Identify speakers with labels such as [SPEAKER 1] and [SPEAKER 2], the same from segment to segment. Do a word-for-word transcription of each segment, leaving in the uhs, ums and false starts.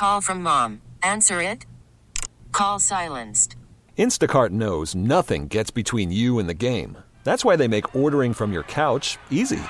[SPEAKER 1] Call from mom. Answer it. Call silenced.
[SPEAKER 2] Instacart knows nothing gets between you and the game. That's why they make ordering from your couch easy.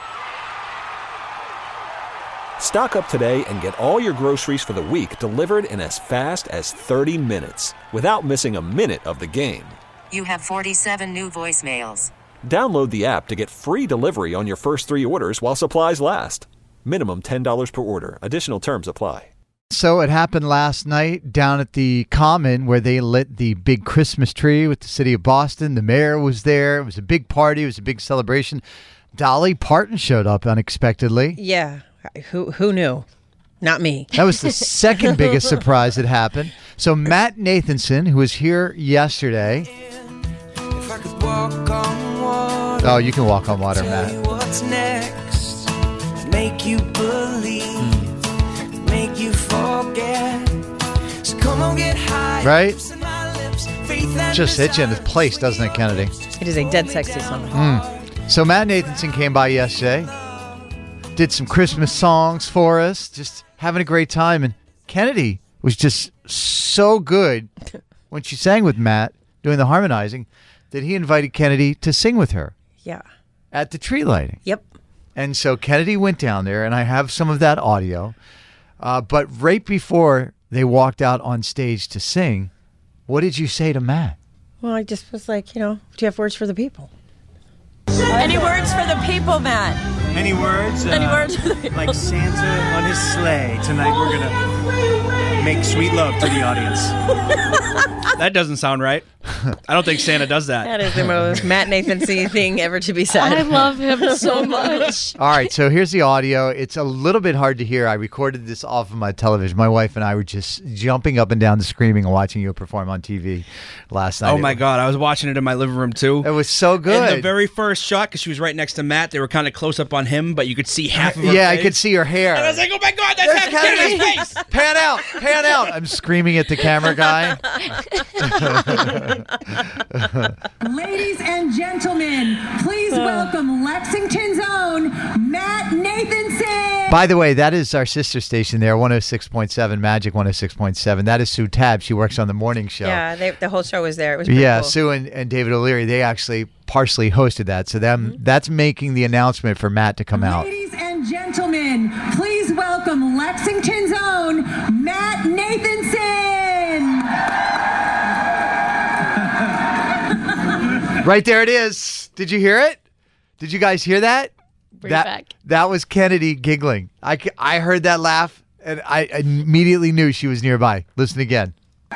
[SPEAKER 2] Stock up today and get all your groceries for the week delivered in as fast as thirty minutes without missing a minute of the game.
[SPEAKER 1] You have forty-seven new voicemails.
[SPEAKER 2] Download the app to get free delivery on your first three orders while supplies last. Minimum ten dollars per order. Additional terms apply.
[SPEAKER 3] So it happened last night down at the Common where they lit the big Christmas tree with the city of Boston. The mayor was there. It was a big party. It was a big celebration. Dolly Parton showed up unexpectedly.
[SPEAKER 4] Yeah. Who who knew? Not me.
[SPEAKER 3] That was the second biggest surprise that happened. So Matt Nathanson, who was here yesterday.
[SPEAKER 5] If I could walk on water,
[SPEAKER 3] oh, you can walk on water, Matt.
[SPEAKER 5] What's next? Make you believe, mm. make you forget. So come on, get high.
[SPEAKER 3] Right? Just hits you in this place, doesn't it, Kennedy?
[SPEAKER 4] It is a dead sexy song.
[SPEAKER 3] Mm. So Matt Nathanson came by yesterday. Did some Christmas songs for us, just having a great time. And Kennedy was just so good when she sang with Matt, doing the harmonizing, that he invited Kennedy to sing with her.
[SPEAKER 4] Yeah.
[SPEAKER 3] At the tree lighting.
[SPEAKER 4] Yep.
[SPEAKER 3] And so Kennedy went down there, and I have some of that audio. Uh, but right before they walked out on stage to sing, what did you say to Matt?
[SPEAKER 4] Well, I just was like, you know, do you have words for the people?
[SPEAKER 6] Any words for the people, Matt?
[SPEAKER 7] Any words?
[SPEAKER 6] Any
[SPEAKER 7] uh,
[SPEAKER 6] words for the people?
[SPEAKER 7] Like Santa on his sleigh. Tonight we're going to make sweet love to the audience.
[SPEAKER 8] That doesn't sound right. I don't think Santa does that.
[SPEAKER 4] That is the most Matt Nathanson thing ever to be said.
[SPEAKER 9] I love him so much.
[SPEAKER 3] All right, so here's the audio. It's a little bit hard to hear. I recorded this off of my television. My wife and I were just jumping up and down, screaming and watching you perform on T V last night.
[SPEAKER 8] Oh, my God. I was watching it in my living room, too.
[SPEAKER 3] It was so good.
[SPEAKER 8] And the very first shot, because she was right next to Matt, they were kind of close up on him, but you could see half of her
[SPEAKER 3] Yeah,
[SPEAKER 8] face.
[SPEAKER 3] I could see her hair.
[SPEAKER 8] And I was like, oh, my God, that's half Kennedy's face.
[SPEAKER 3] Pan out, pan out. I'm screaming at the camera guy.
[SPEAKER 10] Ladies and gentlemen, please welcome Lexington's own Matt Nathanson.
[SPEAKER 3] By the way, that is our sister station there, one oh six point seven, Magic one oh six point seven. That is Sue Tabb. She works on the morning show.
[SPEAKER 4] Yeah, they, the whole show was there. It was pretty
[SPEAKER 3] Yeah,
[SPEAKER 4] cool.
[SPEAKER 3] Sue and, and David O'Leary, they actually partially hosted that. So them, mm-hmm. that's making the announcement for Matt to come out.
[SPEAKER 10] Ladies and gentlemen, please welcome Lexington's own Matt Nathanson.
[SPEAKER 3] Right there it is. Did you hear it? Did you guys hear that?
[SPEAKER 9] Bring
[SPEAKER 3] that,
[SPEAKER 9] it back.
[SPEAKER 3] That was Kennedy giggling. I, I heard that laugh, and I immediately knew she was nearby. Listen again.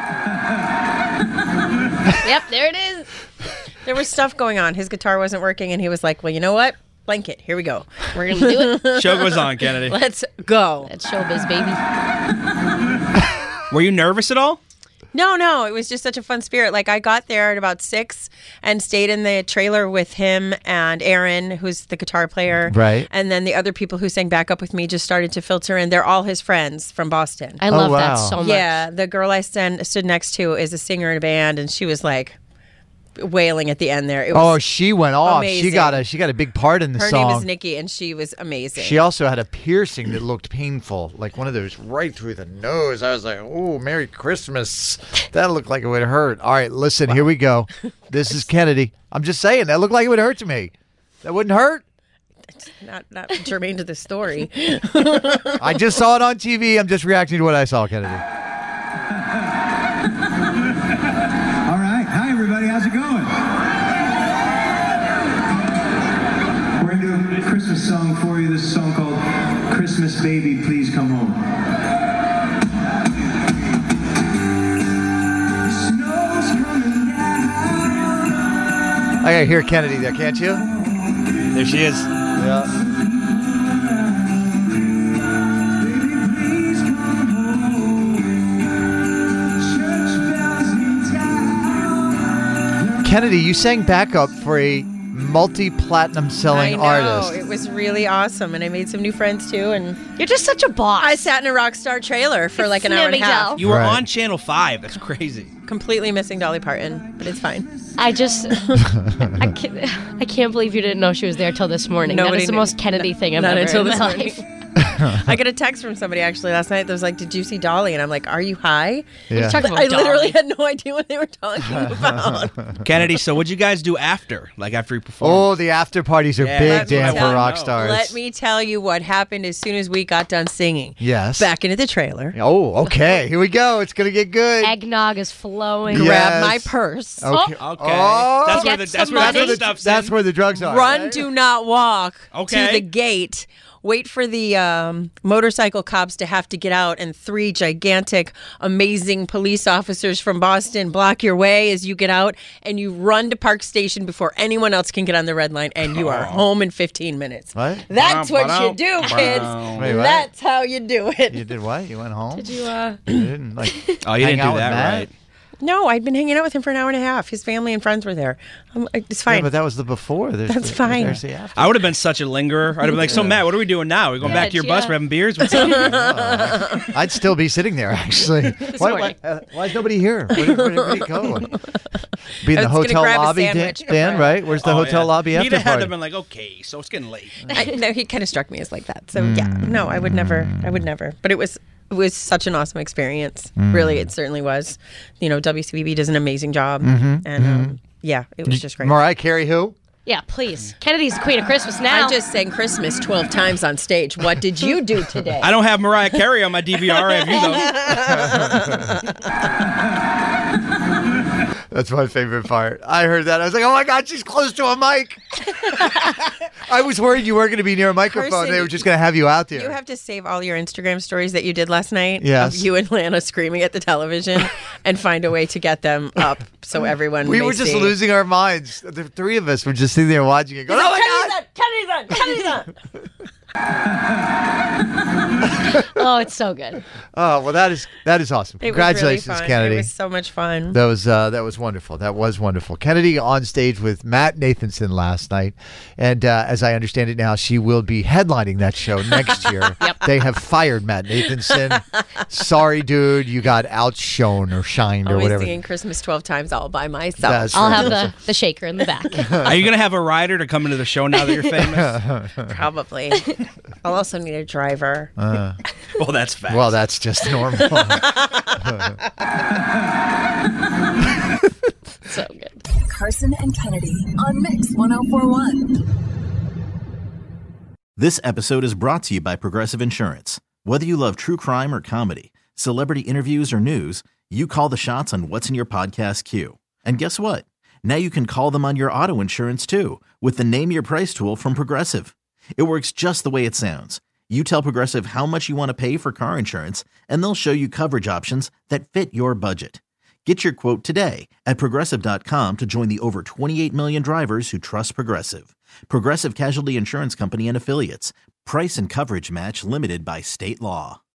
[SPEAKER 9] Yep, there it is.
[SPEAKER 4] There was stuff going on. His guitar wasn't working, and he was like, well, you know what? Blanket. Here we go.
[SPEAKER 9] We're going to do it.
[SPEAKER 8] Show goes on, Kennedy.
[SPEAKER 4] Let's go.
[SPEAKER 9] That's showbiz, baby.
[SPEAKER 8] Were you nervous at all?
[SPEAKER 4] No, no, it was just such a fun spirit. Like, I got there at about six and stayed in the trailer with him and Aaron, who's the guitar player.
[SPEAKER 3] Right.
[SPEAKER 4] And then the other people who sang back up with me just started to filter in. They're all his friends from Boston.
[SPEAKER 9] I love
[SPEAKER 3] oh, wow.
[SPEAKER 9] that so much.
[SPEAKER 4] Yeah, the girl I stand, stood next to is a singer in a band, and she was like wailing at the end there. It was
[SPEAKER 3] Oh, she went off.
[SPEAKER 4] amazing.
[SPEAKER 3] She got a she got a big part in the
[SPEAKER 4] Her
[SPEAKER 3] song.
[SPEAKER 4] name is Nikki, and she was amazing.
[SPEAKER 3] She also had a piercing that looked painful, like one of those right through the nose. I was like, oh, Merry Christmas. That looked like it would hurt. All right, listen, here we go. This is Kennedy. I'm just saying, that looked like it would hurt to me. That wouldn't hurt?
[SPEAKER 4] It's not, not germane to the story.
[SPEAKER 3] I just saw it on T V. I'm just reacting to what I saw, Kennedy.
[SPEAKER 11] All right. Hi, everybody. How's it going? We're going to do a Christmas song for you. This is a song called Christmas Baby, Please Come Home.
[SPEAKER 3] I gotta hear Kennedy there, can't you?
[SPEAKER 8] There she is.
[SPEAKER 3] Yeah. Kennedy, you sang backup for a multi-platinum selling
[SPEAKER 4] I know.
[SPEAKER 3] artist.
[SPEAKER 4] It was really awesome, and I made some new friends too. And
[SPEAKER 9] you're just such a boss.
[SPEAKER 4] I sat in a rock star trailer for like an hour and a half.
[SPEAKER 8] You were
[SPEAKER 3] Right.
[SPEAKER 8] on Channel five. That's crazy.
[SPEAKER 4] Completely missing Dolly Parton, but it's fine.
[SPEAKER 9] I just, I can't, I can't believe you didn't know she was there till this morning.
[SPEAKER 4] Nobody
[SPEAKER 9] that is the
[SPEAKER 4] knew.
[SPEAKER 9] most Kennedy
[SPEAKER 4] No,
[SPEAKER 9] thing I've
[SPEAKER 4] not
[SPEAKER 9] ever
[SPEAKER 4] until
[SPEAKER 9] in
[SPEAKER 4] this
[SPEAKER 9] my
[SPEAKER 4] morning.
[SPEAKER 9] life.
[SPEAKER 4] I got a text from somebody actually last night that was like, "Did you see Dolly?" And I'm like, "Are you high?"
[SPEAKER 3] Yeah.
[SPEAKER 9] talking about
[SPEAKER 4] I literally
[SPEAKER 9] Dolly?
[SPEAKER 4] had no idea what they were talking about.
[SPEAKER 8] Kennedy, so what'd you guys do after? Like after you performed?
[SPEAKER 3] Oh, the after parties are
[SPEAKER 8] Yeah,
[SPEAKER 3] big,
[SPEAKER 8] that's what
[SPEAKER 3] Dan,
[SPEAKER 8] I
[SPEAKER 3] for
[SPEAKER 8] wanna
[SPEAKER 3] rock
[SPEAKER 8] know.
[SPEAKER 3] stars.
[SPEAKER 4] Let me tell you what happened as soon as we got done singing.
[SPEAKER 3] Yes.
[SPEAKER 4] Back into the trailer.
[SPEAKER 3] Oh, okay. Here we go. It's going to get good.
[SPEAKER 9] Eggnog is flowing.
[SPEAKER 3] Yes.
[SPEAKER 4] Grab my purse.
[SPEAKER 3] Okay.
[SPEAKER 8] Okay.
[SPEAKER 3] Oh.
[SPEAKER 8] that's where
[SPEAKER 9] Get
[SPEAKER 8] the that's
[SPEAKER 9] some
[SPEAKER 8] where
[SPEAKER 9] money.
[SPEAKER 8] the good stuff's
[SPEAKER 3] That's
[SPEAKER 8] in.
[SPEAKER 3] where the drugs are.
[SPEAKER 4] Run,
[SPEAKER 3] right?
[SPEAKER 4] do not walk
[SPEAKER 8] Okay.
[SPEAKER 4] to the gate. Wait for the um, motorcycle cops to have to get out, and three gigantic, amazing police officers from Boston block your way as you get out, and you run to Park Station before anyone else can get on the red line, and you are home in fifteen minutes.
[SPEAKER 3] What?
[SPEAKER 4] That's what you do,
[SPEAKER 8] Wow.
[SPEAKER 4] kids.
[SPEAKER 3] Wait, what?
[SPEAKER 4] That's how you do it.
[SPEAKER 3] You did what? You went home?
[SPEAKER 9] Did you, uh,
[SPEAKER 3] You didn't like.
[SPEAKER 8] Oh, you
[SPEAKER 3] hang
[SPEAKER 8] didn't
[SPEAKER 3] out
[SPEAKER 8] do
[SPEAKER 3] with
[SPEAKER 8] that
[SPEAKER 3] Matt?
[SPEAKER 8] right.
[SPEAKER 4] No, I'd been hanging out with him for an hour and a half. His family and friends were there. Um, it's fine.
[SPEAKER 3] Yeah, but that was the before. There's
[SPEAKER 4] That's
[SPEAKER 3] the,
[SPEAKER 4] fine.
[SPEAKER 3] There's the after.
[SPEAKER 8] I would have been such a lingerer. I'd have been like, so Matt, what are we doing now? We're going back to your
[SPEAKER 9] Yeah,
[SPEAKER 8] bus.
[SPEAKER 9] yeah.
[SPEAKER 8] We're having beers. What's up?
[SPEAKER 3] I'd still be sitting there, actually. Why, why,
[SPEAKER 9] morning.
[SPEAKER 3] uh, why is nobody here? Where did, where did, where did he go? Be in
[SPEAKER 4] I
[SPEAKER 3] the
[SPEAKER 4] was gonna
[SPEAKER 3] hotel
[SPEAKER 4] grab a
[SPEAKER 3] lobby, Dan,
[SPEAKER 4] sandwich.
[SPEAKER 3] Dan, right? Where's the
[SPEAKER 8] Oh,
[SPEAKER 3] hotel
[SPEAKER 8] yeah.
[SPEAKER 3] lobby
[SPEAKER 8] He'd
[SPEAKER 3] after
[SPEAKER 8] have had
[SPEAKER 3] party?
[SPEAKER 8] to been like, okay, so it's getting late.
[SPEAKER 4] I, no, he kind of struck me as like that. So yeah, no, I would never. I would never. But it was it was such an awesome experience. Really, it certainly was. You know, W C B B does an amazing job, and um, yeah, it was just great.
[SPEAKER 3] Mariah Carey, who?
[SPEAKER 9] yeah, please. Kennedy's the queen of Christmas now.
[SPEAKER 4] I just sang Christmas twelve times on stage. What did you do today?
[SPEAKER 8] I don't have Mariah Carey on my D V R. I have you though.
[SPEAKER 3] That's my favorite part. I heard that. I was like, oh my God, she's close to a mic. I was worried you weren't going to be near a microphone.
[SPEAKER 4] Carson,
[SPEAKER 3] they were just going to have you out there.
[SPEAKER 4] You have to save all your Instagram stories that you did last night
[SPEAKER 3] Yes.
[SPEAKER 4] of you and Lana screaming at the television and find a way to get them up so everyone
[SPEAKER 3] we
[SPEAKER 4] may
[SPEAKER 3] were just
[SPEAKER 4] see.
[SPEAKER 3] losing our minds. The three of us were just sitting there watching it going, oh my God.
[SPEAKER 4] Kennedy's on! Kennedy's on! Kennedy's on!
[SPEAKER 9] Oh, it's so good.
[SPEAKER 3] Oh, well, that is that is awesome.
[SPEAKER 4] It was really
[SPEAKER 3] Congratulations,
[SPEAKER 4] fun.
[SPEAKER 3] Kennedy.
[SPEAKER 4] It was so much fun.
[SPEAKER 3] That was uh, that was wonderful. That was wonderful. Kennedy on stage with Matt Nathanson last night, and uh, as I understand it now, she will be headlining that show next year.
[SPEAKER 9] Yep.
[SPEAKER 3] They have fired Matt Nathanson. Sorry, dude, you got outshone or shined or
[SPEAKER 4] Always
[SPEAKER 3] whatever.
[SPEAKER 4] singing Christmas twelve times all by myself.
[SPEAKER 3] That's
[SPEAKER 9] I'll
[SPEAKER 3] right.
[SPEAKER 9] have the, the shaker in the back.
[SPEAKER 8] Are you going to have a rider to come into the show now that you're famous?
[SPEAKER 4] Probably. I'll also need a driver.
[SPEAKER 3] Uh,
[SPEAKER 8] Well, that's fast.
[SPEAKER 3] well, that's just normal.
[SPEAKER 9] So good.
[SPEAKER 10] Carson and Kennedy on Mix ten forty-one.
[SPEAKER 12] This episode is brought to you by Progressive Insurance. Whether you love true crime or comedy, celebrity interviews or news, you call the shots on what's in your podcast queue. And guess what? Now you can call them on your auto insurance too with the Name Your Price tool from Progressive. It works just the way it sounds. You tell Progressive how much you want to pay for car insurance, and they'll show you coverage options that fit your budget. Get your quote today at Progressive dot com to join the over twenty-eight million drivers who trust Progressive. Progressive Casualty Insurance Company and Affiliates. Price and coverage match limited by state law.